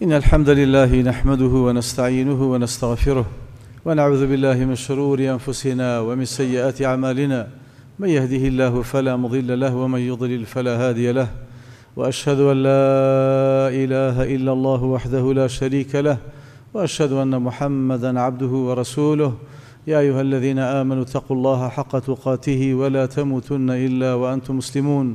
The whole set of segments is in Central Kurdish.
إن الحمد لله نحمده ونستعينه ونستغفره ونعوذ بالله من شرور أنفسنا ومن سيئات أعمالنا. من يهده الله فلا مضل له ومن يضلل فلا هادي له، وأشهد أن لا إله إلا الله وحده لا شريك له، وأشهد أن محمدًا عبده ورسوله. يا أيها الذين آمنوا اتقوا الله حق تقاته ولا تموتن إلا وأنتم مسلمون.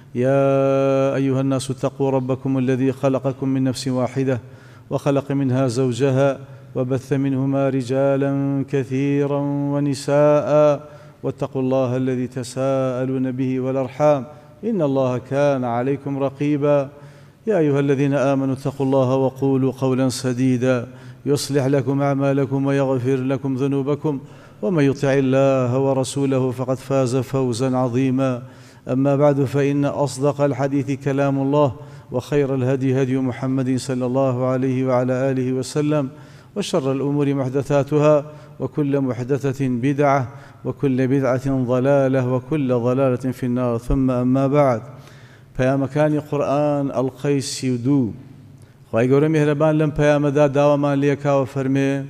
يا أيها الناس اتقوا ربكم الذي خلقكم من نفس واحدة وخلق منها زوجها وبث منهما رجالا كثيرا ونساء، واتقوا الله الذي تساءلون به والأرحام إن الله كان عليكم رقيبا. يا أيها الذين آمنوا اتقوا الله وقولوا قولا سديدا يصلح لكم أعمالكم ويغفر لكم ذنوبكم، ومن يطع الله ورسوله فقد فاز فوزا عظيما. أما بعد، فإن أصدق الحديث كلام الله، وخير الهدي هدي محمد صلى الله عليه وعلى آله وسلم، وشر الأمور محدثاتها، وكل محدثة بدعة، وكل بدعة ضلالة، وكل ضلالة في النار. ثم أما بعد، فيا مكان قرآن القيس يدو خواهي قولي مهربان لم فيا مدى داوما ليكا وفرمي: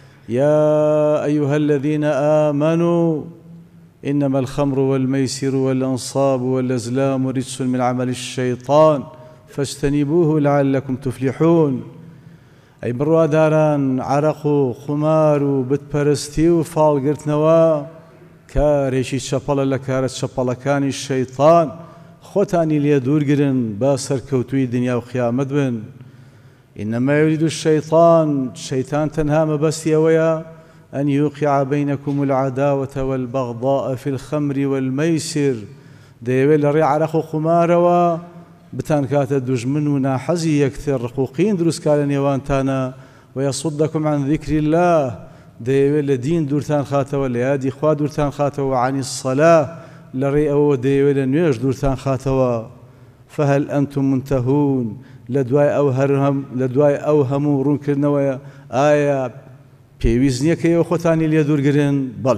يا أيها الذين آمنوا إنما الخمر والميسر والأنصاب والأزلام رجس من عمل الشيطان فاجتنبوه لعلكم تفلحون. أي بروا داران عرق خمار بتپرستی و فالگرتنوا کارێکی چەپەڵە لە کارە چەپەڵەکانی الشەیطان. خۆتانی لێ دوورگرن با سەرکەوتووی دنیا و قیامەت بن. إنما يريد الشيطان تنها مبستي ويا أن يوقع بينكم العداوة والبغضاء في الخمر والميسر. دەیەوێت لە ڕێ عەرەق و خمارەوە بتان کاتە دوژمن و ناحەزی یەکتر ڕقوقین دروستکا لە نێوانتانە. ويصدكم عن ذكر الله، دەیەوێت لە دین دوورتان خاتەوە، لە یادی خوا دوورتان خاتەوە، عن الصلاة لە ڕێ ئەوە دەیەوێت لە نوێژ دوورتان خاتەوە. فهل أنتم منتهون؟ لە دوای ئەو هەموو ڕوونکردنەوەیە ئایا پێویست نییە کە ئێوە خۆتانی لێ دوورگرن؟ بەڵێ.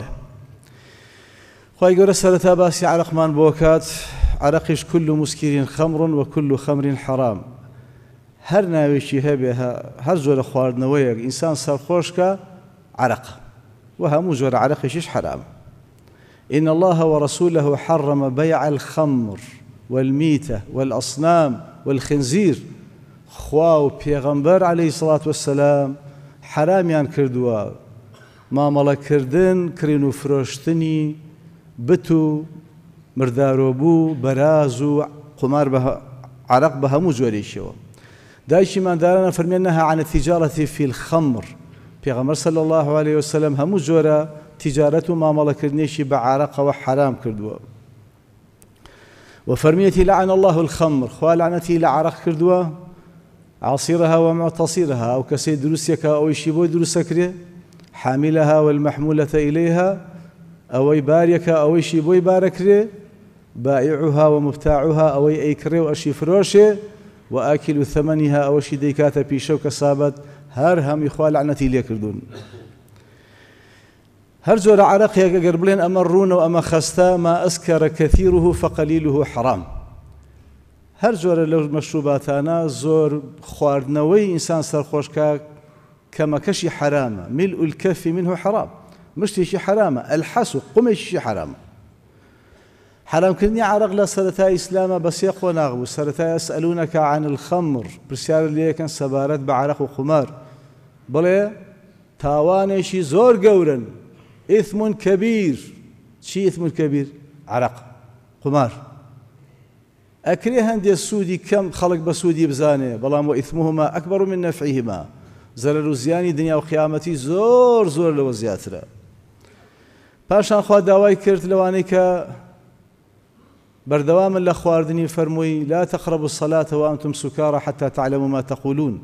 خوای گەورە سەرەتا باسی عەرەقمان بۆ کات. عەرەقیش كل مسكر خمر وكل خمر حرام. هەر ناوێکی هەبێ، هەر جۆرە خواردنەوەیەک ئینسان سەرخۆشکە عەرەق، و هەموو جۆرە عەرەقیشیش حرام. إن الله ورسوله حرم بيع الخمر والميتة والأصنام والخنزير. خوا و پێغەمبەر عليه الصلاة والسلام حرامیان کردووە مامەڵەکردن، کڕین و فرۆشتنی بت و مردارۆبوو، بەراز و قمار عەرەق بە هەموو جۆرێکیەوە. دایکی ماندارانە فەرمێن: نەها عن التجارة في الخمر. پێغەمبەر صلى الله عليه وسلم هەموو جۆرە تیجارەت و مامەڵەکردنێکی بە عەرەقەوە حرام کردووە. وفرميتي: لعن الله الخمر. خوا لعنتي لعرق كردوا عصيرها ومعتصرها، أو كسي دروسيك أو يشيبو دروسكري، حاملها والمحمولة إليها، أو باريك أو يشيبو باركري، بائعها ومبتاعها أو أيكري وأشي فروشي، وآكل ثمنها أو شي ديكاتا بيشو كصابت. هرهم إخوة لعنتي لي كردون. هر جۆرە عەرەقێک ئەگەر بڵێن ئەمە ڕوونە و ئەمە خەستە، ما ئەسکەرە کەثیرها فقەلیلها حرام. هەر جۆرە لەو مەشروباتانە زۆر خواردنەوەی ئینسان سەرخۆشکە کەمەکەشی حرامە. ملء الكف منه حرام، مشتێکی حرامە. الحەس و قومێکیشی حرامە. حرامکردنی عەرەق لە سەرەتای ئیسلامە بە سێ قۆناغ بوو. سەرەتای يسألونك عن الخمر، پرسیار لێ یەکەن سەبارەت بە عەرەق و قمار. بڵێ تاوانێکی زۆر گەورن. إثم كبير. شي إثم كبير؟ عرق، قمار. أكري هندي السودي كم خلق بسودي بزانه، بلام وإثمهما أكبر من نفعهما. زرر زياني دنيا وقيامتي زور زور لو زياترا. پاشان خوا داوای کرد لەوانەی کە بەردەوامن لە خواردنی فەرمووی: لا تقربوا الصلاة وأنتم سكارى حتى تعلموا ما تقولون.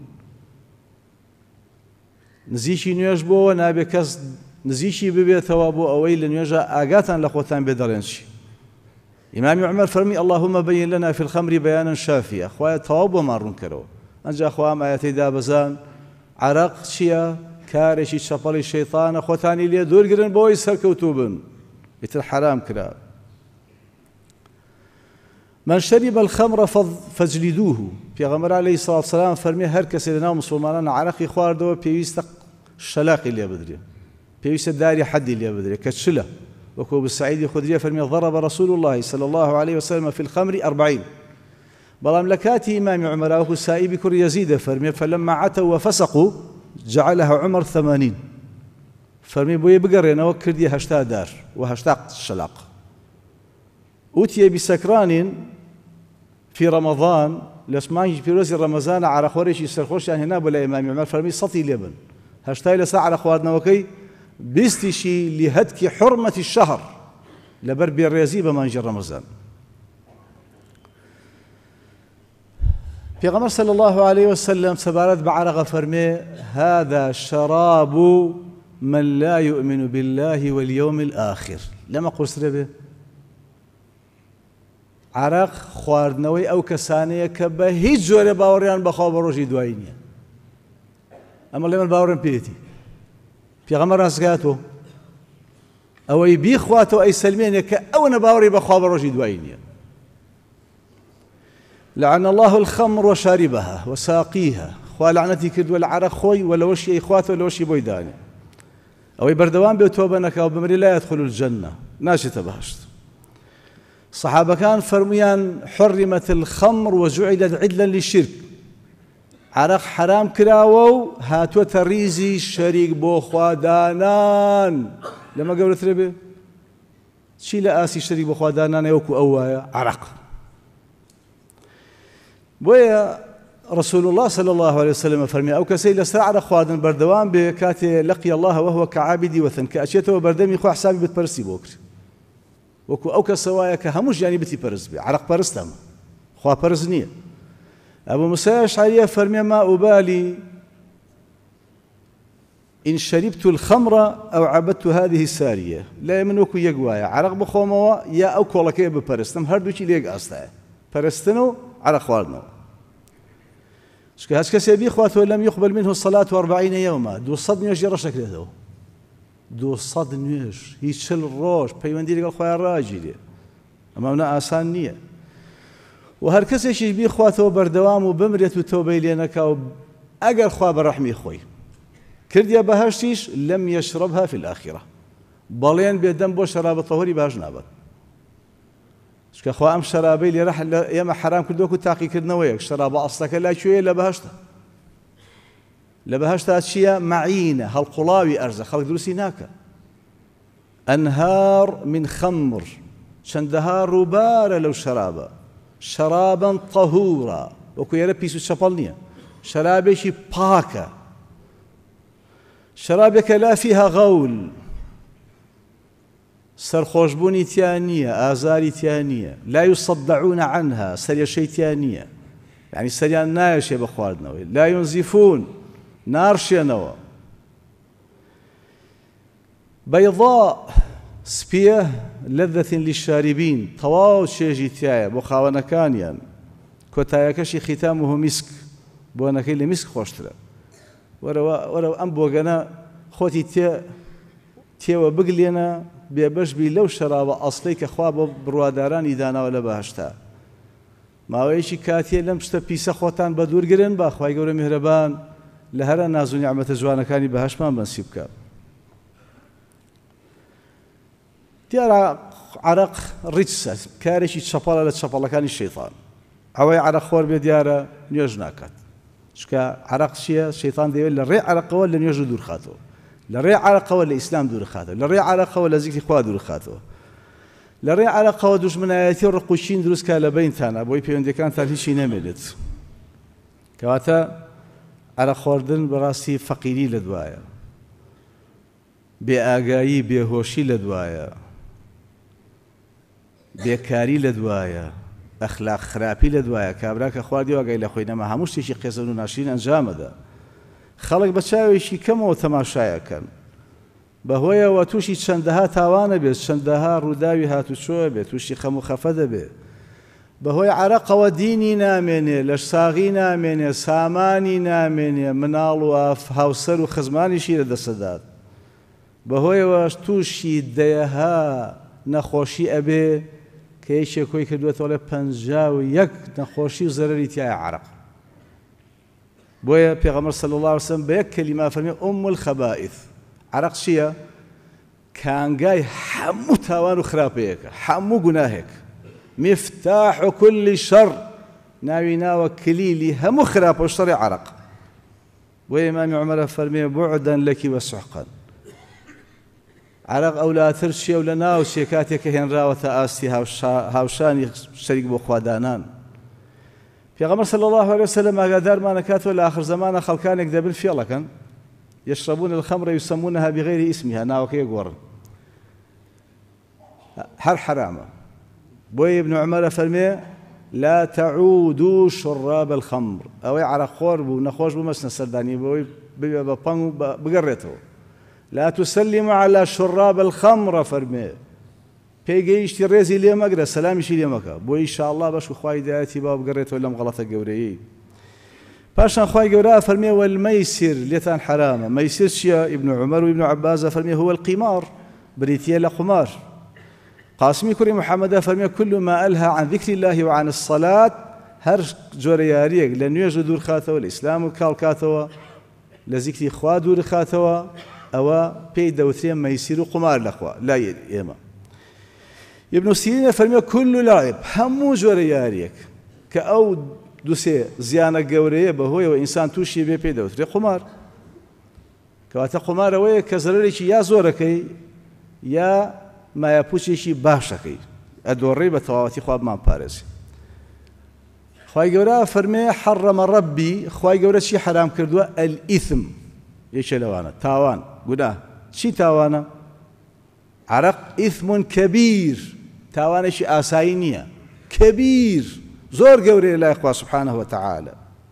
نزیکی نوێژ بۆەوە نابێ کەس نزیکی ببێتەوە بۆ ئەوەی لە نوێژە ئاگاتان لە خۆتان بێ دەڵێن چی. ئیمامی عومەر فەرمی: اللهم بين لنا في الخمر بيانا شافيا. خوایە تەواو بۆمان ڕوون کەرەوە. ئەنجا خوا ئەم ئایەتەی دابەزان: عەرەق چییە؟ کارێکی چەپەڵی شەیطانە، خۆتانی لێ دوورگرن بۆی سەرکەوتوو بن. ئیتر حرام کرا. من شرب الخمر فاجلدوه پێغەمبەر عەلەیهی سەڵاتو وەسەلام فەرمێ هەر کەسێ لەناو مسلمانان عەرەقی خواردەوە پێویستە شەلاقی لێ بدرێ، پێویستە داری حەدی لێ بدرێ کە چلە. وەکو أبو سعيد خدري فرمي ضرب رسول الله صلى الله عليه وسلم في الخمر 40. بلام لكاتي إمام عمر وهو سائب كر يزيد فرمي فلما عتوا وفسقوا جعلها عمر 80. فرمي بوي بقرينا وكردي هشتا دار وهشتا الشلاق. أوتي بسكران في رمضان لسمان في روز رمضان على خوريش يسرخوش يعني هنا بلا إمام عمر فرمي سطي لبن هشتا إلى ساعة على خوارنا وكي بيستشي لهتك حرمة الشهر لبرب الريازي بمانجي رمضان. في غمر صلى الله عليه وسلم سبارت بعرق فرمي هذا شراب من لا يؤمن بالله واليوم الآخر. لما قلت به عرق خواردنەوەی ئەو کەسانەیە کە بە هیچ جۆرە باوەڕیان بەخوا بە ڕۆژی دوایی نییە. ئەمە لێ من باوەڕم پێێتی پێغەمبەر ڕاستگاتەوە ئەوەی بیخواتەوە ئەی سەلمێنێ کە ئەو نەباوەڕی بەخوا بە ڕۆژی دوایی نییە. لعن الله الخمر وشاربها وساقيها خوا لعنەتی کردووە لە عەرەق خۆی و لەوەشی ئەی خواتەوە لەوەشی بۆی دانێ. ئەوەی بەردەوام بێت تۆبە نەکا و بمری لا يدخل الجنة ناچێتە بەهەشت. صحابة كان فرميان حرمت الخمر وجعلت عدلا للشرك. عرق حرام كراوو هاتو تريزي شريك بو خوادانان لما قولت ربي شي لا آسي شريك بو خوادانان يوكو أوايا عرق. بويا رسول الله صلى الله عليه وسلم فرمي أو كسي لساعة خوادن بردوان بكاتي لقي الله وهو كعابدي وثن كأشيته بردمي خو حسابي بتبرسي بوكر وەکو ئەو کەسەوایە کە هەموو ژیانی بتی پەرست بێ عەرق پەرستەمە خوا پەرست نییە. ئەبوو موسای ئەشعەریە فەرمێ ما ئوبالی إن شربت الخمر أو عبدت هذه السارية لا من وەکو یەک وایە عەرق بخۆمەوە یا ئەو کۆڵەکەیە بپەرستم هەردووکی لێک ئاستایە پەرستن و عەرق خواردنەوە. چکە هەچ کەسێ بیخواتەوە لەم يقبل منه الصلاة 40 يوما 200 نوێژی ڕەشەکرێتەوە 200 نوێژ هیچ 40 ڕۆژ پەیوەندی لەگەڵ خۆیان ڕاگیرێ ئەمە ئاسان نییە. و هەر کەسێکیش بیخواتەوە بەردەوام و بمرێت و تۆبەی لێ نەکا و ئەگەر خوا بە ڕەحمی خۆی کردیە بەهەشتیش لەم یەشربها في الآخرة بەڵێن بێدەم بۆ شەرابە تەهوری باش نابێت. چکە خوا ئەم شەرابەی لێرە ئێمە حرام کردووەکو تاقیکردنەوەیەک شەرابە ئەسڵەکە لای کوێیە لە بەهەشتە. لە بەهەشتا چییە؟ مەعینە هەڵقوڵاوی ئەرزە خەڵک دروستی ناکە. ئەنهار من خەمر چەندەها ڕووبارە لەو شەرابە شەرابەن طەهورا وەکو ئێرە پیس و چەپەڵ نییە شەرابێکی پاکە شەرابێکە لا فيها غەول سەرخۆشبوونی تیان نییە ئازاری تیان نییە لا يصدعون عنها سەرێشەی تیان نییە یعنی سەریان نایەشێ بە خواردنەوەی لا ينزفون نارشێنەوە بەیضاء سپیە لذة للشاربين تەواو چێژی تایە بۆ خاوەنەکانیان کۆتایەکەشی ختامه مسك بۆنەکەی لە میسک خۆشترە. وەرەوە ئەم بۆگەنە خۆتی تێوە بگلێنە بێبەش بی لەو شەرابە ئەسڵەی کە خوا بۆ بڕوادارانی داناوە لە بەهەشتا. ماوەیەکی کاتێ لەم شتە پیسە خۆتان بە دوورگرن با خوای گەورە میهرەبان لە هەرە ناز و نیعمەتە جوانەکانی بەهەشتمان بەنسیب بکات. دیارە عەرق ڕیچسە کارێکی چەپەڵە لە چەپەڵەکانی شەیطان ئەوەی عەرق خۆر بێ دیارە نوێژ ناکات چکە عەرق چییە؟ شەیطان دەیەوێت لە ڕێ عەرقەوە لە نوێژ دوور خاتەوە لە ڕێ عەرقەوە لە ئیسلام دوور خاتەوە لە ڕێ عەرقەوە لە زیکری خوا دوور خاتەوە لە ڕێ عەرقەوە دوژمنایەتی و ڕقوچین دروستکە لە بەینتانە بۆی پەیوەندیەکانتان هیچی نەمێنێت. کەواتە عەرق خواردن بەڕاستی فەقیری لە دوایە بێئاگایی بێهۆشی لە دوایە بێکاری لە دوایە ئەخلاق خراپی لە دوایە کابرا کە خواردی وەگەی لە خۆی نەما هەموو شتێکی قێزن و ناشرین ئەنجامەدا خەڵک بە چاوێکی کەمەوە تەماشایەکەن بەهۆیەوە تووشی چەندەها تاوانە بێت چەندەها ڕووداوی هاتوچۆ بێت تووشی خەم و خەفە دەبێت بەهۆی عەرقەوە دینی نامێنێ لە ساغی نامێنێ سامانی نامێنێ مناڵ و هاوسەر و خزمانیشی لە دەسەدات بەهۆیەوە تووشی دەیەها نەخۆشی ئەبێ کە یەکێکۆی کردوێتەوە لە 51 نەخۆشی و زەرەری تایە عەرەق. بۆیە پێغەمبەر صلی الله علیه وسلم بە یەک کەلیمە فەرمێ ئوم الخەبائث. عەرەق چییە؟ کانگای هەموو تاوان و خراپەیەکە، هەموو گوناهێک. مفتاح كل شر، ناوی ناوە کلیلی هەموو خراپە و شەڕی عەرەق. بۆیە ئیمامی عومەر فەرمێ بوعدا لەکی وەسحقا. عەرەق ئەولاتر چیە و لە ناو چێ کاتێک کە هێنراوەتە ئاستی هاوشانی شەریک بۆ خوادانان. پێغەمبەر صلی الله علیه وسلم ئاگادارمان ئەکاتەوە لە ئاخر زەمانە خەڵکانێک دەبن فێڵەکەن، يشربون الخمر يسمونها بغير اسمها، ناوەکە يگۆڕن، هەر حرامە. بۆیە ابن عومەر فەرمێ لا تعودوا شراب الخمر، ئەوەی عەرەقخۆر بوو نەخۆش بوو مەچنە سەردانی بەوەی ببێ بە پەنگ و بگەڕێتەوە. لا تسلموا على شراب الخمر فەرمێ، پێیگەیشتی ڕێزی لێ مەگرە، سەلامیشی لێ مەکە، بۆ ئینشاءالله بەش و خوای هیدایەتی با بگەڕێتەوە لەم غەڵەتە گەورەیەی. پاشان خوای گەورە فەرمێ والمەیسر، لێتان حرامە. مەیسر چییە؟ ئیبن عومەر و ئیبن عەباس فەرمێ هو القیمار، بریتیە لە قومار. قاسمی کوڕی محەممەد فەرمێ كل ما ألهى عن ذكر الله وعن الصلاة، هەر جۆرە یاریەک لە نوێژ دوور خاتەوە، لە ئیسلام و کاڵکاتەوە، لە زیکری خوا دوور خاتەوە، ئەوە پێی دەوترێ مەیسیر و قومار لەخوا لای ئێمە. ابن سیرین فەرمێ كل لاعب، هەموو جۆرە یاریەک کە ئەو دووسێ زیانە گەورەیە بەهۆیەوە ئینسان تووشی بێ پێی دەوترێ قومار. کەواتە قومار ئەوەیە کە زەرەرێکی یا زۆرەکەی یا مایەپوچێکی باشەکەی، ئەدۆڕێی بە تەواوەتی خوا بمان پارێزی. خوای گەورە فەرمێ حەڕەمە ڕەبی، خوای گەورە چی حرام کردووە؟ ئەلئیثم، یەکێ لەوانە تاوان، گوناه. چی تاوانە؟ عەرەق ئیثم کەبیر، تاوانێکی ئاسایی نییە، کەبیر، زۆر گەورەیە لای خوا سبحانه وتعالى.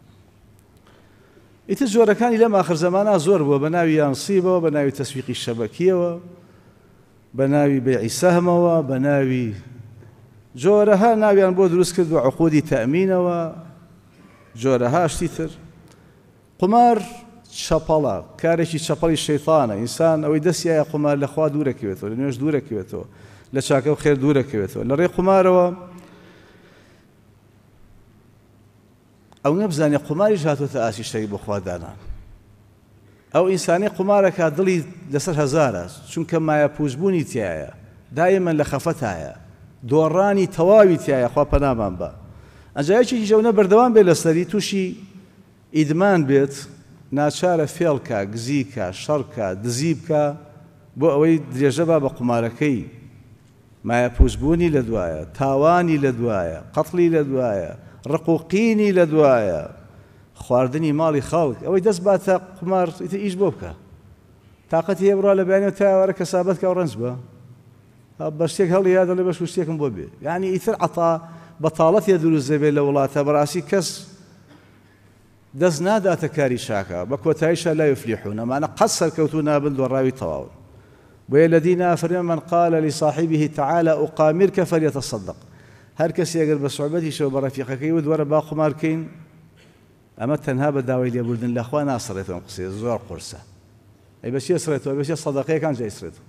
ئیتر جۆرەکانی لەم ئاخر زەمانە زۆر بووە، بە ناوی یانسیبەوە، بە ناوی تەسویقی شەبەکیەوە، بە ناوی بەیعی سەهمەوە، بە ناوی جۆرەها ناویان بۆ دروست کردووە، عقودی تەئمینەوە، جۆرەها شتی تر. قومار چەپەڵە، کارێکی چەپەڵی شەیتانە. ئینسان ئەوەی دەستیایە قومار لە خوا دوورەکەوێتەوە، لە نوێژ دوورەکەوێتەوە، لە چاکە و خێر دوورەکەوێتەوە. لە ڕێی قومارەوە ئەو نەبزانێ قوماریش هاتوۆتە ئاسی شەریک بۆ خوادانان. ئەو ئینسانی قومارەکە دڵی لەسەر هەزارە، چونکە مایە پووزبوونی تایە، دایمەن لە خەفەتایە، دۆڕانی تەواوی تایە، خوا پەنامان بە. ئەنجایەکی ژەونە بەردەوام بێت لەسەری، تووشی ئیدمان بێت، ناچارە فێڵکە، گزیکە، شەڕکە، دزی بکە بۆ ئەوەی درێژە بە قومارەکەی. مایە پووزبوونی لە دوایە، تاوانی لە دوایە، قەتڵی لە دوایە، ڕقوقینی لە دوایە، خواردنی ماڵی خەڵک. ئەوەی دەست باتە قومار ئیتر ئیش بۆ بکە، تااقەتی هەیە بڕوا لە بەیانەوە تاوارە کەسابەت کە ڕەنج بە بە شتێک هەڵی دەڵێ بەش شتێکم بۆ بێ. یعنی ئیتر عەتا بەتاڵەتێ دروست دەبێت لە وڵاتە، بەڕاستی کەس دەست ناداتە کاری شاکە، بە کۆتاییشە لا یفلیحون، ئەمانە قەت سەرکەوتوو نابن دۆڕاوی تەواون. بۆیە لەدینا فەرمێ من قال لصاحبه تعالى أقامرك فليتصدق، هەر کەسی ئەگەر بە سوعبەتیشەوە بە ڕەفیقەکەی وت وەرە با قومارکەین، ئەمە تەنها بە داوای لێبوردن لەخوا ناسڕێتەوە، قسەیە زۆر قورسە. ئەی بەچی ئەسڕێتەوە؟ بەچی سەدەقەیەکان جایسرێتەوە،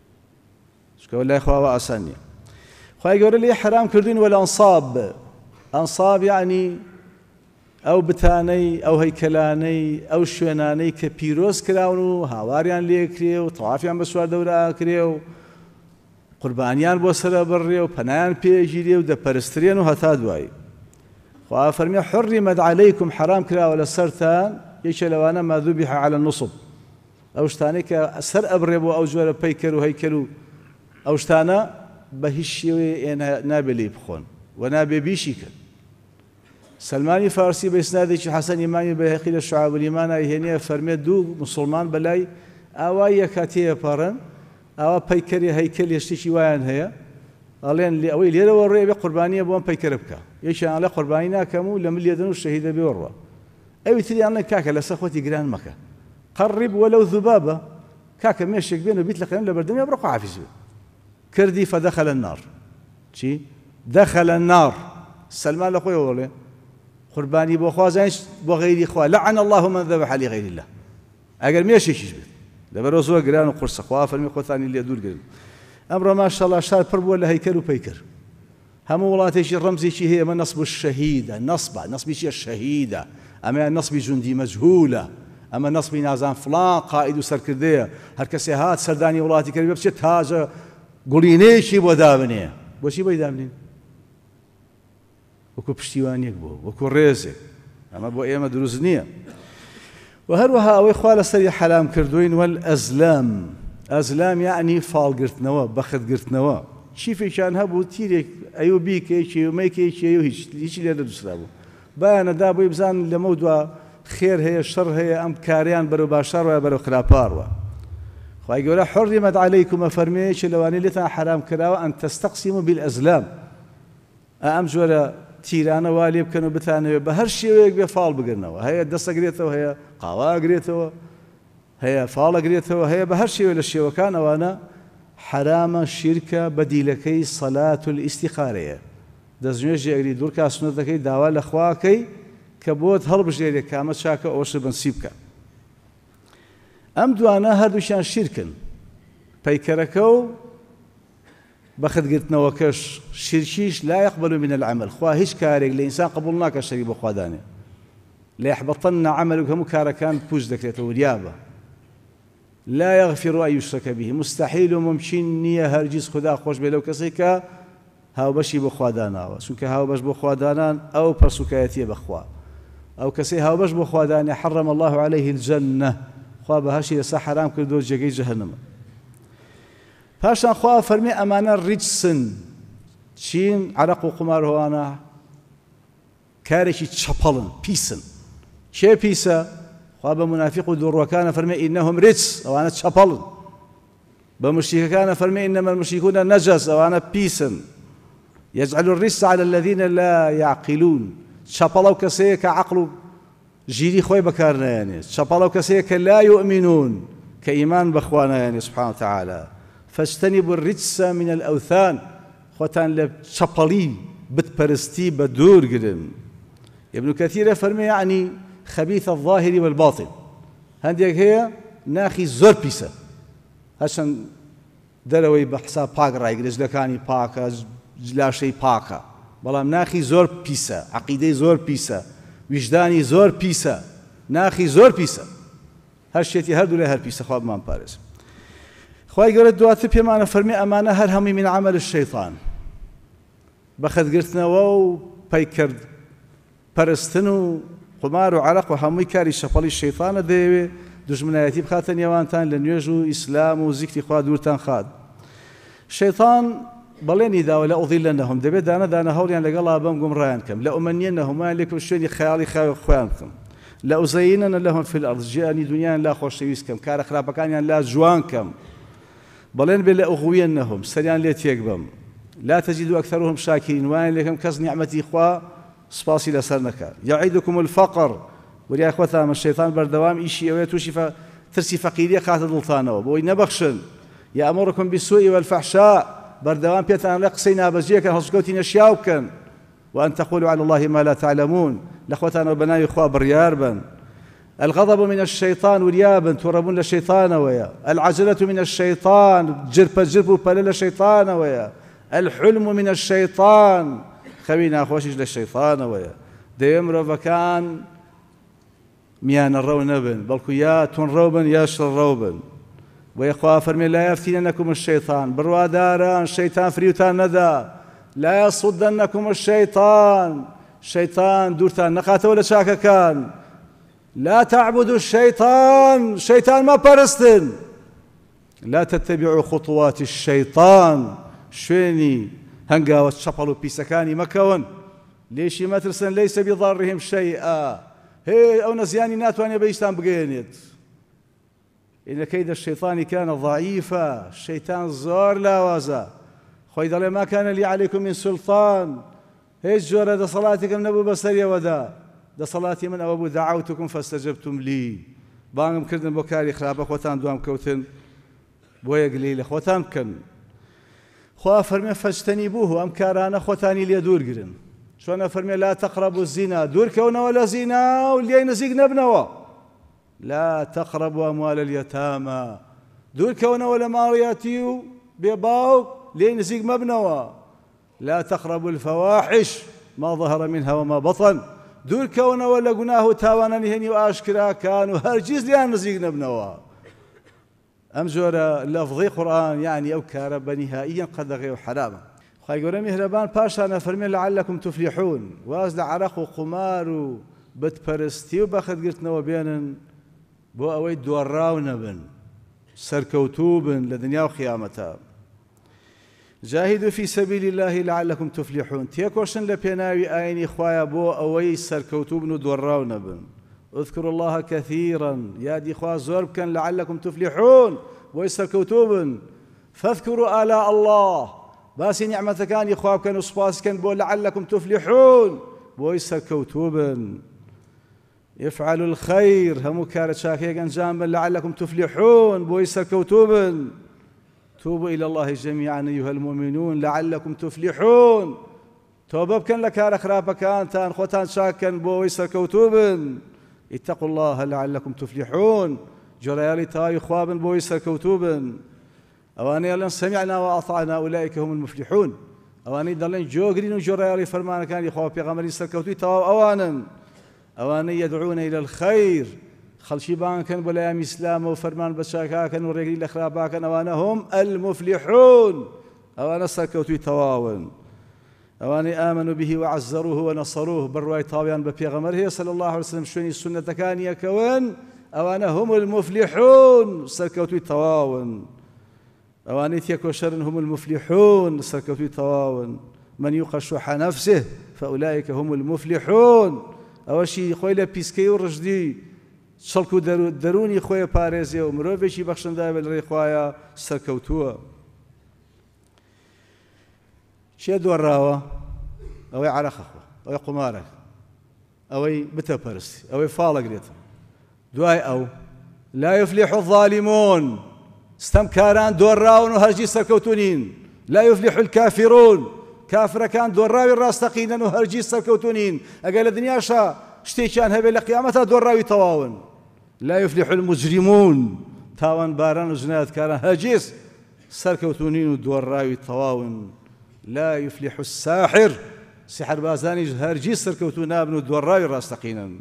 چکەوە لای خواوە ئاسان نییە. خوای گەورە لێ حرام کردوین وەلئەنساب. ئەنساب یعنی ئەو بتانەی، ئەو هەیکەلانەی، ئەو شوێنانەی کە پیرۆز کراون و هاواریان لێکرێ و تەوافیان بە سوار دەورە کرێ و قوربانیان بۆ سرە بڕێ و پەنایان پێگیرێ و دەپەرسترێن و هەتا دوایی. خوا فەرمێ حرمت عەلەیکم، حرام کراوە لەسەرتان یەکێ لەوانە ما ذوبح عەلى النصب، ئەو شتانەی کە سەر ئەبڕێ بۆ ئەو جۆرە پەیکەر و هەیکەل و ئەو شتانە بە هیچ شێوەیە نابێ لێی بخۆن و نابێ بیشی کرد. سلمانی فارسی بە ئیسنادێکی حەسەن ئیمامی بەیهەقی لە شوعاب الئیمان هێنێ فەرمێ دوو مسڵمان بەلای ئاوای یەکاتەیە پەڕن، ئاوا پەیکەری هەیکەل هێشتێکی وایان هەیە، ئەڵێن ئەوەی لێرەوە ڕێ بێ قوربانیە بۆم پەیکەرە بکە، یەکیان ئەڵێ قوربانی ناکەم و لە من لێدەن و شەهیدە بێ وەڕوە. ئەوی تریان لێ کاکە لەسەر خۆتی گران مەکە، قەڕیب وەلەو ذوبابە، کاکە مێشێک بێن و بیت لە قەیم لە بەردەمی بڕۆ حافیز بێ. کردی فەدەخەلە النار. چی؟ دەخەلە النار. سلمان لە خۆیەوە وەڵێ قوربانی بۆ خوا زانیش بۆ غەیری خوا، لەعن الله من ذبح لغەیری الله. ئەگەر مێشێکیش بێت لەبەرەوە زۆر گران و قورسە، خوا فەرمی خۆتانی لێ دوورگرن. ئەمڕۆ ماشەڵڵا شار پڕ بووە لە هەیکەل و پەیکەر، هەموو وڵاتێکی ڕەمزێکی هەیە ئەمە نەسب الشەهیدە نەسبی چیە شەهیدە ئەمە نەسبی جوندی مەجهولە ئەمە نەسبی نازان فڵان قائید و سەرکردەیە هەر کەسێ هات سەردانی وڵاتی کردی بچێت تاجە گوڵینەیەکی بۆ دابنێ بۆچی بۆی دابنین وەکو پشتیوانیەک بوو وەکو ڕێزێک ئەمە بۆ ئێمە دروست نییە و هەروەها ئەوەی خوا لەسەری حەرام کردوین وەلئەزلام ئەزلام یعنی فاڵگرتنەوە بەختگرتنەوە چیفێکیان هەبوو تیرێک ئەیوو بیکەیەکی و مەیکەیەکی و هیچی لێ نەدووسرا بوو بایانەدا بۆی بزان لەمە دووە خێر هەیە شەڕ هەیە ئەم کاریان بەرەو باشاڕە بەرەو خراپاڕوە خوای گەورە حرمت عەلەیکم فەرمێیەکی لەوانەی لێتان حرام کراوە ئەن تەستەقسیموا بالئەزلام ئەم جۆرە تیرانە وا لێ بکەن و بتانەوێت بە هەر شێوەیەک بێ فاڵ بگرنەوە هەیە دەستەگرێتەوە هەیە قاواگرێتەوە هەیە فاڵەگرێتەوە هەیە بە هەر شێوە لە شێوەکان ئەوانە حرامە شیرکە بەدیلەکەی سەلات الاستیخارەیە دەستنوێژی ئەگری دوورکا سونەتەکەی داوا لە خواکەی کە بۆت هەڵبژێرێ کامە چاکە ئەوەش بنسی بکە ئەم دوانە هەردووشیان شیرکن پەیکەرەکە و بەختگرتنەوەکەش شیرکیش لا يقبل من العمل خوا هیچ کارێک لە ئینسان قبول ناکە شەریک بۆ خوادانێ ليحبطن عملك هەموو کارەکان پوچ دەکرێتەوە وریابە لا يغفر أن يشرك به مستحيل وممكن نییە هەرگیز خدا خۆش بێ لەو کەسێک کە هاوبەشی بۆ خوا داناوە چونکە هاوبەش بۆ خوا دانان ئەو پەرسوکایەتیە بەخوا ئەو کەسەی هاوبەش بۆ خوا دانێ حرم الله عليه الجنة خوا بەهەشی لەسەر حرام کردو جێگەی جەهەنەمە پاشان خوا فەرمێ ئەمانە ڕیجسن چین عەرەق و قومار هەوانە کارێکی چەپەڵن پیسن کێ پیسە خوا بە منافق و دووڕوەکانە فەرمێ ئینەهم ریجس ئەوانە چەپەڵن بە مشریکەکانە فەرمێ ئینەما المشریکون نەجەس ئەوانە پیسن يجعل الرجس على الذين لا يعقلون چەپەڵە و کەسەیە کە عەقڵ و ژیری خۆی بەکار نایەنێت چەپەڵە و کەسەیە کە لا يؤمنون کە ئیمان بەخوا نایەنێت سبحانه وتعالى فاجتنبوا الرجس من الأوثان خۆتان لە چەپەڵی بتپەرستی بە دوور گرن ابن كثير فەرمێ يعني خبيث الظاهر والباطن هەندێک هەیە ناخی زۆر پیسە هەرچەند دەرەوەی بە حساب پاک ڕایگرێت جلەکانی پاکە لاشەی پاکە بەڵام ناخی زۆر پیسە عەقیدەی زۆر پیسە ویژدانی زۆر پیسە ناخی زۆر پیسە هەر شتێکی هەردوو لە هەر پیسە خوا بمان پارێز خوای گەورە دواتر پێمانە فەرمێ ئەمانە هەر هەمووی من عەمەل الشەیطان بەخەتگرتنەوە و پەیکرد پەرستن و قمار و عەرەق و هەمووی کاری شەپەڵی شەیطانە دەیەوێ دوژمنایەتی بخاتە نێوانتان لە نوێژ و ئیسلام و زیکری خوا دوورتان خات شەیطان بەڵێنی داوە لە ئوضیلەنەهم دەبێت دانە دانە هەوڵیان لەگەڵا بەم گومڕایان کەم لە ئومەنیەنەهومان لێکم شوێنی خەیاڵی خۆیان بکەم لە ئوزەیینەنە لەهم فی الأرض ژیانی دنیایان لا خۆشەویست کەم کارە خراپەکانیان لا جوان کەم بەڵێن بێ لە ئوغویەنەهم سەریان لێ تێک بەم لا تجد أكثرهم شاكرين وان لكم كز نعمتي خوا سپاسی لەسەر نەکات يعيدكم الفقر وریا خوتام الشيطان بردوام إيشي أوي توشي ترسي فقيرية خاطر دڵتانەوە بۆی نەبەخشن يأمركم بالسوء والفحشاء بردوام پێتان لە قسەی نابەجێکە هەڵسوکەوتی نەشیاو بکەن وأن تقولوا على الله ما لا تعلمون لەخوتانەوە بەناوی خوا بڕیار بن الغضب من الشيطان وريابا توربون للشيطان ويا العجلة من الشيطان جرب بلا للشيطان ويا الحلم من الشيطان خوينا خوشش للشيطان ويا ديم رفكان ميان الرو نبن بلكو يا تون روبن يا شر روبن ويخوا فرمي لا يفتننكم الشيطان برواداران شيطان فريوتان ندى لا يصدنكم الشيطان شيطان دورتان نقاته ولا شاكا كان لا تعبدوا الشيطان شيطان ما برستن لا تتبعوا خطوات الشيطان شويني هنقاوة شپل و پیسەکانی مەکەون لێشی مەترسن ليس بضارهم شيئا هي أو نزياني ناتواني بيشتان بقينيت إن كيد الشيطان كان ضعيفا الشيطان زور لا وازا خويد الله ما كان لي عليكم من سلطان هيج جورة دا صلاتكم نبو بسرية ودا دا صلاتي من أبو دعوتكم فاستجبتم لي بانم كردن بوكاري خرابة خوتان دوام كوتن بويا قليل خوتان كن خوا فرمي فاجتنبوه أم كارانا خوتاني لي دور قرن شوانا فرمي لا تقربوا الزنا دور كونا ولا زنا واللي نزيق نبنوا لا تقربوا أموال اليتامى دور كونا ولا مارياتيو بيباو لي نزيق مبنوا لا تقربوا الفواحش ما ظهر منها وما بطن دوور کەونەوە لە گوناه و تاوانە نهێنی و ئاشکراکان و هەرگیز لیان نزیک نەبنەوە. ئەم جۆرە لەفظەی قورئان یعنی ئەو کارە بەنیهائیەن قەدەغێ و حرامە. خوای گەورە میهرەبان پاشان ئەفەرمێ لەعەلەکم تفلیحون، واز لە عەرەق و قومار و بتپەرستی و بەخەتگرتنەوە بێنن بۆ ئەوەی دۆڕاو نەبن، سەرکەوتوو بن لە دنیا و خیامەتە. جاهدوا في سبيل الله لعلكم تفلحون، تێکۆشن لە پێناوی ئاینی خوایە بۆ ئەوەی سەرکەوتوو بن و دۆڕاو نەبن. اذكروا الله كثيرا، یادی خوا زۆر بکەن لعلكم تفلحون بۆی سەرکەوتوو بن. فاذكروا آلاء الله، باسی نیعمەتەکانی خوا بکەن و سوپاس بکەن بۆ لعلكم تفلحون بۆی سەرکەوتوو بن. افعلوا الخير، هەموو کارە چاکەیەک ئەنجام بن لعلكم تفلحون بۆی سەرکەوتوو بن. توبوا إلى الله جميعا أيها المؤمنون لعلكم تفلحون، توبة بكن لكار خراپەکانتان خۆتان چاکەن بۆەوەی سەرکەوتوو بن. اتقوا الله لعلكم تفلحون، جۆرەیاڵی تاوی خوا بن بۆەوەی سەرکەوتوو بن. ئەوانەی ئەڵێن سەمیعنا وأطعنا أولئك هم المفلحون، ئەوانەی دەڵێن جۆگرین و جۆرەیاڵی فەرمانەکانی خوا و پێغەمبەری سەرکەوتووی تەواو ئەوانن. ئەوانەی يدعون إلى الخير، خەڵکی بانکەن بۆ لایەم ئیسلامە و فەرمان بە چاکاکەن و ڕێگری لە خراپاکەن، ئەوانە هم المفلحون، ئەوانە سەرکەوتووی تەواون. ئەوانەی ئامنوا به وعزروه ونصروه، بڕوای تاویان بە پێغەمبەر هەیە صلی الله عليه وسلم، شوێنی سونەتەکانی یەکەون، ئەوانە هم المفلحون، سەرکەوتووی تەواون. ئەوانەی تێکۆشەرن هم المفلحون، سەرکەوتووی تەواون. من يوق شح نفسه فأولئك هم المفلحون، ئەوەشی خۆی لە پیسکەی و ڕژدی شەڵک و دەرونی خۆی پارێزێ و مرۆڤێکی بەخشندای بە لەڕێی خوایە سەرکەوتووە. چێ دۆڕاوە؟ ئەوەی عەرەقە خۆ، ئەوەی قومارە، ئەوەی بتەپەرستی، ئەوەی فاڵەگرێتە. دوای ئەو لا يفلح الظالمون، ستەمکاران دۆڕاون و هەرگیز سەرکەوتوو نین. لا يفلح الكافرون، کافرەکان دۆڕاوی ڕاستەقینەن و هەرگیز سەرکەوتوو نین. ئەگەر لە دنیاشە شتێکیان هەبێت لە قیامەتە دۆڕاوی تەواون. لا يفلح المجرمون، تاوان باران و جنایەتکاران هەرگیز سەرکەوتوو نین و دۆڕاوی تەواون. لا يفلح الساحر، سحربازانیش هەرگیز سەرکەوتوو نابن و دۆڕاوی ڕاستەقینن.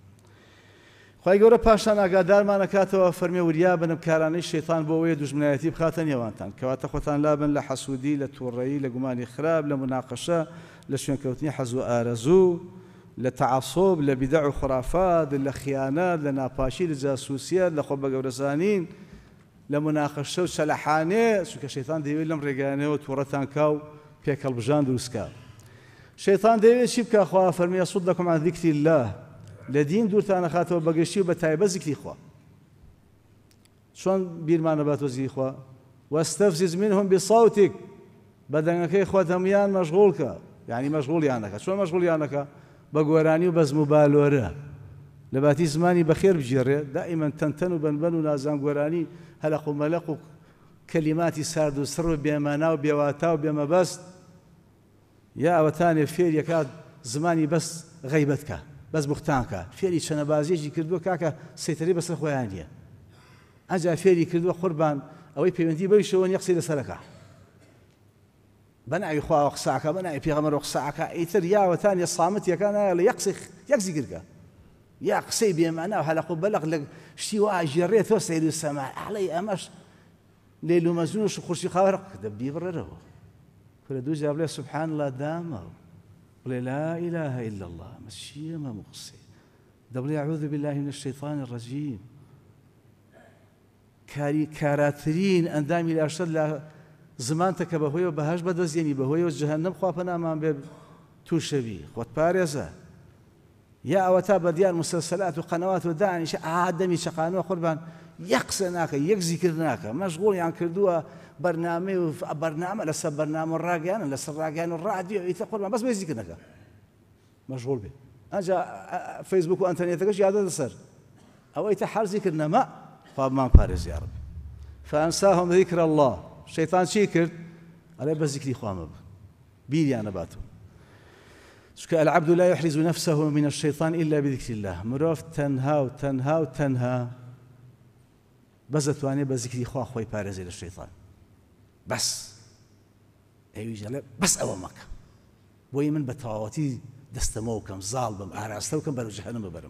خوای گەورە پاشان ئاگادارمان ئەکاتەوە فەرمێ وریا بن بکارانەی شەیتان بۆ ئەوەیە دوژمنایەتی بخاتە نێوانتان، کەواتە خۆتان لابن لە حەسوودی، لە تووڕەیی، لە گومانی خراپ، لە مناقەشە، لە شوێنکەوتنی حەز و ئارەزوو، لە تەعەسوب، لە بیدع و خرافات، لە خیانەت، لە ناپاشی، لە جاسوسیەت، لە خۆ بەگەورەزانین، لە مناقەشە و چەلەحانێ، چونکە شەیتان دەیەوێت لەم ڕێگانەوە تووڕەتان کا و پێکەڵبژان دروستکە. شەیتان دەیەوێت چی بکە؟ خوا فەرمێ یەصدەکم عن ذیکری الله، لە دین دوورتان ئەخاتەوە بەگشتی و بە تایبەت زیکری خوا. چۆن بیرمان نەباتەوە زیکری خوا؟ واستفزز منهم بصوتك، بەدەنگەکەی خۆت هەمویان مەشغوڵکە، یعنی مەشغوڵیان نەکە. چۆن مەشغوڵیان نەکە؟ بە گۆرانی و بەزم و بالۆرە، لە باتی زمانی بەخێر بگێڕێ، دائیمەن تەنتەن و بەنبەن و نازان گۆرانی، هەلەق و مەلەق و کەلیماتی سارد و سڕ و بێمانا و بێواتا و بێمەبەست، یا ئەوەتانێ فێر یەکات زمانی بەس غەیبەتکە، بەس بوختانکە، فێری چەنەبازیێکی کردووە کاکە سەیتەری بەسەر خۆیان نییە. ئەجا فێری کردووە قوربان ئەوەی پەیوەندی بەویشەوە نیە قسەی لەسەرەکە، بەناوی خوا قساکە، بەناوی پێغەمبەر قساکە، ئیتر یاوەتان یە سامتیەکان لە یەک زیگرگە، یا قسەی بێمانە و هەلەق و بەلەق لە شتی وا ئاژێڕێتەوە سەیر و سەما، ئەڵێ ئەمەش لێل و مەجنون و خوشی خاوەڕ دەبی بڕێرەوە. کورە دوو جار بڵێ سوبحان الله دامە، بڵێ لا إله إلا الله، ئەمە چییە ئەمە قسەی؟ دەبڵێ أعوذ بالله من الشيطان الرجيم. کاراترین ئەندامی لاشتر لە زمانتە کە بەهۆیەوە بەهەش بەدەستێنی، بەهۆیەوە جەهەنەم خوا پەنامان بێ تووشەوی، خۆت پارێزە. یا ئەوە تا بەدیار مسلسلات و قەنەوات و دانیشە ئادەمی چەقانەوە قوربان یەک قسە ناکە، یەک زیکر ناکە، مەشغوڵیان کردووە بەرنامەی و بەرنامە لەسەر بەرنامە و ڕاگەیانن، لەسەر ڕاگەیان و ڕادیۆ، ئیتر قوربان بەس بۆی زیکر نەکە، مەشغوڵ بێ. ئەنجا فەیسبوک و ئەنتەرنێتەکەش یادە لەسەر ئەوەی تا حەر زیکر نەما، خوا بمان پارێز یا ڕەبی. فأنساهم ذكر الله، شەیتان چی کرد؟ ئەڵێ بە زیکری خوا مەبە، بیریان نەباتەوە. چونکە العبد لا يحرز نفسه من الشيطان إلا بذكر الله، مرۆڤ تەنها و تەنها و تەنها بەس دەتوانێت بە زیکری خوا خۆی پارێزێ لە شەیطان. بەس ئەویش ئەڵێ بەس ئەوە مەکە، بۆی من بە تەواوەتی دەستەمە وکەم زاڵ بم ئاراستە وکەم بەرەو جەهەنەم ببەرم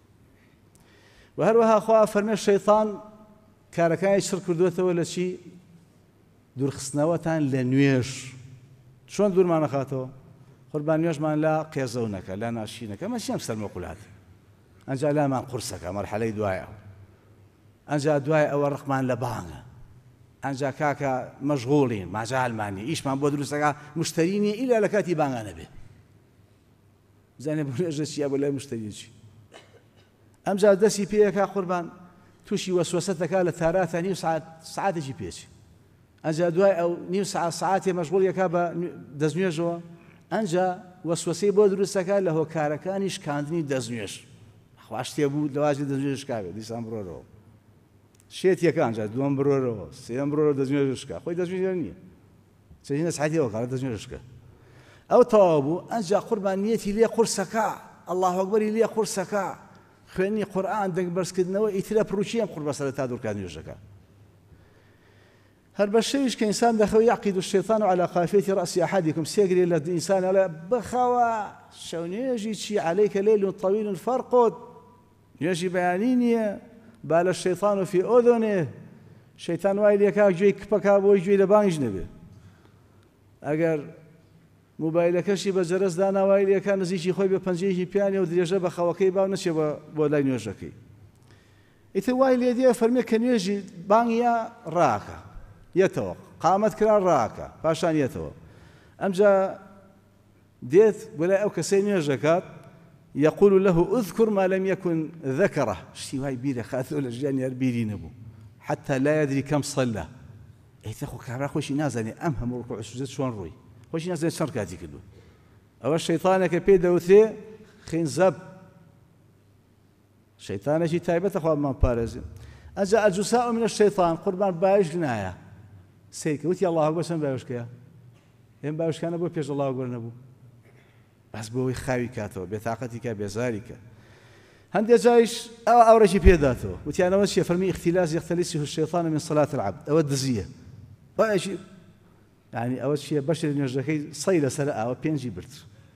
و هەروەها خوا فەرمێ شەیطان کارەکانی شر کردوێتەوە لە چی دوورخستنەوەتان لە نوێژ چۆن دوورمان نەخاتەوە قوربان نوێژمان لا قێزەونەکە لا ناشینەکە مەچیان سەرمەقولات ئەنجا لامان قورسەکە مەرحەلەی دوایە ئەنجا دوای ئەوە ڕقمان لە بانگە ئەنجا کاکە مەشغوڵین ماجالمانی ئیشمان بۆ دروستەکە مشتەرینی ئیلا لە کاتی بانگانە بێ بزانێ بنێژە چیە بۆ لای مشتەریەکی ئەمجا دەستی پێیەکە قوربان تووشی وەسوەسە دەکا لە تاراتە نیو سعاتێکی پێچی ئەنجا دوای ئەو نیو سعاتێ مەشغوڵیەکە بە دەستنوێژەوە ئەنجا وەسوەسەی بۆ دروستەکە لە هۆکارەکانی شکاندنی دەستنوێژ خوا شتێ بوو لەواژی دەستنوێژ شکاوێ دیسان بڕۆرەوە شێت یەکە ئەنجا دووەم بڕۆرەوە سێم بڕۆرە دەستنوێژ شکا خۆی دەستنوێژ نییە چەندینە سعاتێەوە کارە دەستنوێژ شکە ئەو تەواو بوو ئەنجا قوربان نیەتی لێ قورسەکە الله ئەکبەری لێ قورسەکە خوێنی قورئان دەنگ بەرزکردنەوە ئیترە پڕوچیان قوربە سەرەتا دوورکات نوێژەکە هەر بە شەویش کە ئینسان دەخەوە یعقید الشەیطان على خافیة رأس أحدكم سێگرێ لە ئینسان ئەڵێ بخەوە شەو نوێژی چی عليك ليل طويل فارقد نوێژی بەیانی نییە با لە الشەیطان في أذنه شەیطان وای لێکا گوێی کپەکا بۆی گوێی لە بانگیش نەبێ ئەگەر موبایلەکەشی بە جەرەز داناوای لێکا نزیکی خۆی بە پەنجەیەکی پیانێ و درێژە بە خەوەکەی باو نەچێ بۆ لای نوێژەکەی ئیتر وای لێ دێ فەرمێ کە نوێژی بانگیە ڕاکە یەتەوە قامەت کرا ڕاکە پاشان یەتەوە ئەمجا دێت بۆلای ئەو کەسەی نوێژەکات يقول له اذكر ما لم يكن ذكره شتي واي بيره خاطر ولا جاني هەر بیری نەبوو حتى لا يدري كم صلى ئەیتە خۆ کابرا خۆشی نازانێ ئەم هەموو ڕکوع و سوجود چۆن ڕووی خۆشی نازانێت چەند کاتی کردووە ئەوە شەیطانێکە پێی دەوترێ خینزەب شەیطانێکی تایبەتە خوا بمان پارێزێ ئەنجا الجوساء من الشەیطان قوربان باویش گنایە سەیکە وتی الله ئەکبەر چەند باویشکەیە ئێمە باویشکانە بۆ پێش الله ئەکبەر نەبوو بەس بۆەوەی خاوی کاتەوە بێتاقەتی کە بێزاری کە هەندێک جایش ئەوڕێکی پێداتەوە وتیانەوە چیە فەرمی اختلاس يختلسه الشيطان من صلاة العبد ئەوە دزیە بەشی يعني ئەوە چیە بەشی نوێژەکەی سەی لەسەر ئاوە پێنجی برد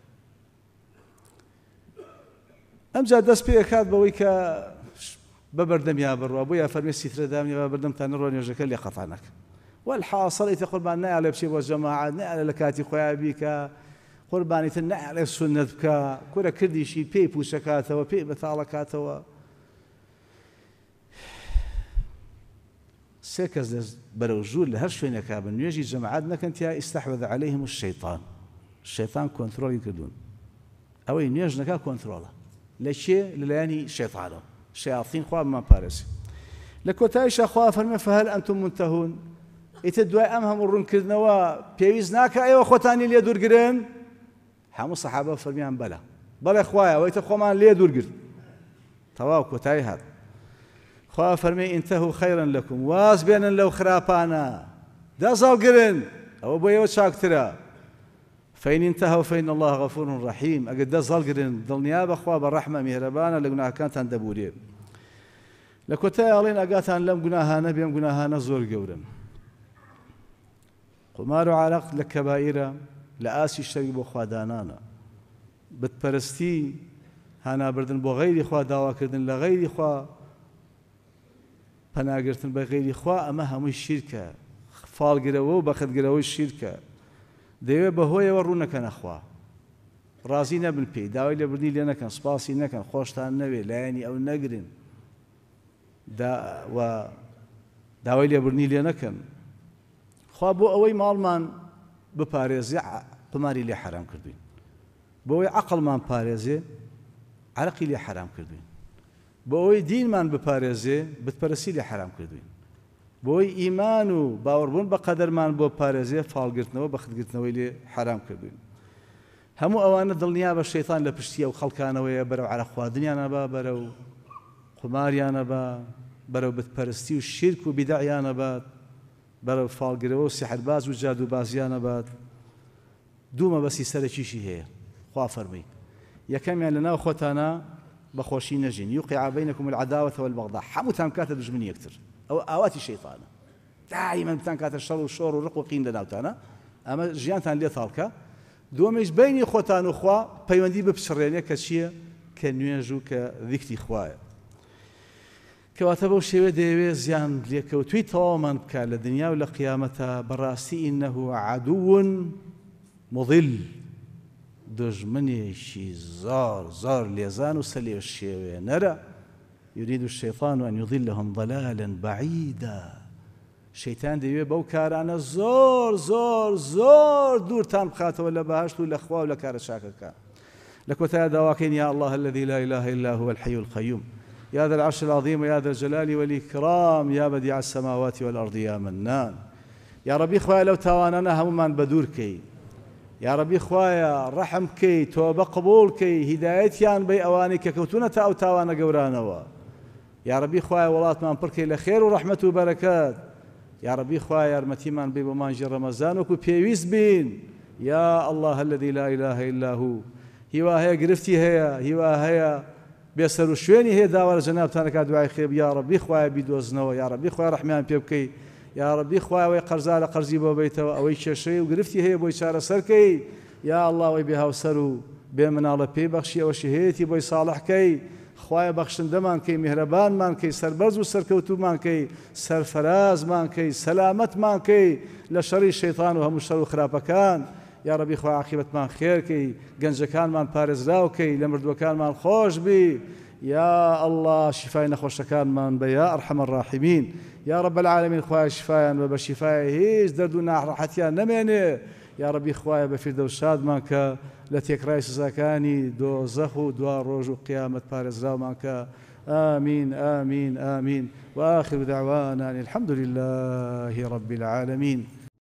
ئەمجا دەست پێ کات بەوەی کە بەبەردەمیا بڕوە بۆ یا فەرمی سیترە دامنی بەبەردەمتان نڕۆ نوێژەکە لێ قەتانەکە والحاصل ئیتە قوربان نایڵێ بچێ بۆ جەماعەت نایڵێ لە کاتی خۆیان بیکە قوربانیتر نایڵێ سونەت بکە کورە کردیشی پێی پووشەکاتەوە پێی بەتاڵەکاتەوە سێ کەس بەرەو ژوور لە هەر شوێنێکا بن نوێژی جەماعەت نەکەن تیا ئیستەحوەذ عەلەیهم الشەیطان شەیطان کۆنتڕۆڵی کردوون ئەوەی نوێژ نەکا کۆنتڕۆڵە لە کێ لەلایەنی شەیطانەوە شەیاطین خوا بمان پارێزێ لە کۆتاییشا خوا فەرمێ فەهەل ئەنتم منتەهون ئیتر دوای ئەم هەموو ڕوونکردنەوە پێویست ناکە ئێوە خۆتانی لێ دوورگرن هەموو سەحابە فەرمیان بەلە بەڵێ خوایە ئەوەیتە خۆمان لێ دوورگرت تەواو کۆتایی هات خوا فەرمێ ئینتەهوا خەیرا لەکم واز بێنن لەو خراپانە دەزەڵگرن ئەوە بۆ ئێوە چاکترە فەین ئینتەهوا فەین الله غەفور ڕەحیم ئەگەر دەزەڵگرن دڵنیا بەخوا بە ڕەحمە میهرەبانە لە گوناهەکانتان دەبورێ لە کۆتای ئەڵێن ئەگاتان لەم گوناهانە بێم گوناهانە زۆر گەورن قمار و عارق لە کەبائیرە لە ئاسی شەرک بۆ خوادانانە بتپەرستی هانابردن بۆ غەیری خوا داواکردن لە غەیری خوا پەناگرتن بە غەیری خوا ئەمە هەمووی شیرکە فاڵگرەوە و بەخەتگرەوەی شیرکە دەیەوێت بەهۆیەوە ڕوو نەکەنە خوا ڕازی نەبن پێی داوای لێبوردنی لێ نەکەن سپاسی نەکەن خۆشتان نەوێ لایەنی ئەو نەگرن و داوای لێبوردنی لێ نەکەن خوا بۆ ئەوەی ماڵمان بپارێزێ قماری لێ حرام کردوین بۆ ئەوەی عەقڵمان پارێزێ عەرەقی لێ حرام کردوین بۆ ئەوەی دینمان بپارێزێ بتپەرستی لێ حرام کردوین بۆ ئەوەی ئیمان و باوەڕبوون بە قەدەرمان بۆ پارێزێ فاڵگرتنەوە بەخەتگرتنەوەی لێ حرام کردوین هەموو ئەوانە دڵنیا بە شەیطان لە پشتی ئەو خەڵکانەوەیە بەرەو عەرەق خواردنیانە بە بەرەو قماریانە بە بەرەو بتپەرستی و شیرک و بیدەعیانە بە بەرەو فاڵگرەوە و سیحرباز و جادوبازیانە بات دوو مەبەستی سەرەکیشی هەیە خوا فەرمووی یەکەمیان لەناو خۆتانە بەخۆشی نەژین یوقع بەینەکم العەداوەة والبەغضاء هەمووتان کاتە دژمنی یەکتر ئەوە ئاواتی شەیطانە دائیمەن بتان کاتە شەڕ و شۆڕ و ڕق و قین لەناوتانە ئەمە ژیانتان لێ تاڵکە دووەمیش بینی خۆتان و خوا پەیوەندی بپشڕێنێ کە چییە کە نوێژ و کە ذیکری خوایە کەواتە بەو شێوە دەیەوێت زیان لێکەوتووی تەواومان بکات لە دنیا و لە قیامەتە بەڕاستی ئینەهو عەدوٌ مضل دژمنێکی زۆر لێزان و سەلێ شێوێنەرە يريد الشيطان أن يضلهم ضلالا بعيدا شەیتان دەیەوێت بەو کارانە زۆر دوورتان بخاتەوە لە بەهەشت و لە خوا و لە کارە چاکەکە لە کۆتایە داواکەین یا الله الذي لا إله إلا هو الحي القيوم يا ذا العرش العظيم ويا ذا الجلال والإكرام يا بديع السماوات والأرض يا منان يا ربي خوايا لو تاواننا هممان بدوركي يا ربي خوايا رحمكي توبة قبولكي هدايتيان بي أوانك كوتونة أو تاوانا قورانوا يا ربي خوايا ولات من بركي لخير ورحمة وبركات يا ربي خوايا رمتيمان بي بمانجي رمضان وكو بيويز بين يا الله الذي لا إله إلا هو هوا هي قرفتي هي بيسر شويني هي داور جناب تانك دعاء خيب يا ربي خوايا بيدوزنوا يا ربي خوايا رحمن بيبكي يا ربي خوايا ويقرزال قرزي بو بيته او شيء وقرفتي هي بو اشاره سركي يا الله وبها وسرو بمناله بي بخشي وشهيتي بو صالح كي خوايا بخشندمان كي مهربان مان كي سربرز وسركوتو مان كي سرفراز مان كي سلامت مان كي لشر الشيطان وهم شر خرابكان يا ربي خوا عاقبت مان خير كي گنجكان مان بارزراو كي لمردوكان مان خوش بي يا الله شفاء نخوشكان من بيا أرحم الراحمين يا رب العالمين خوايا شفاء وبشفاء هيج دردنا راحتيا نمينه يا ربي خوايا بفردوس شاد مانك لتيك رايس زكاني دو زخو دو روج قيامة بارز راو مانك آمين آمين آمين وآخر دعوانا الحمد لله رب العالمين.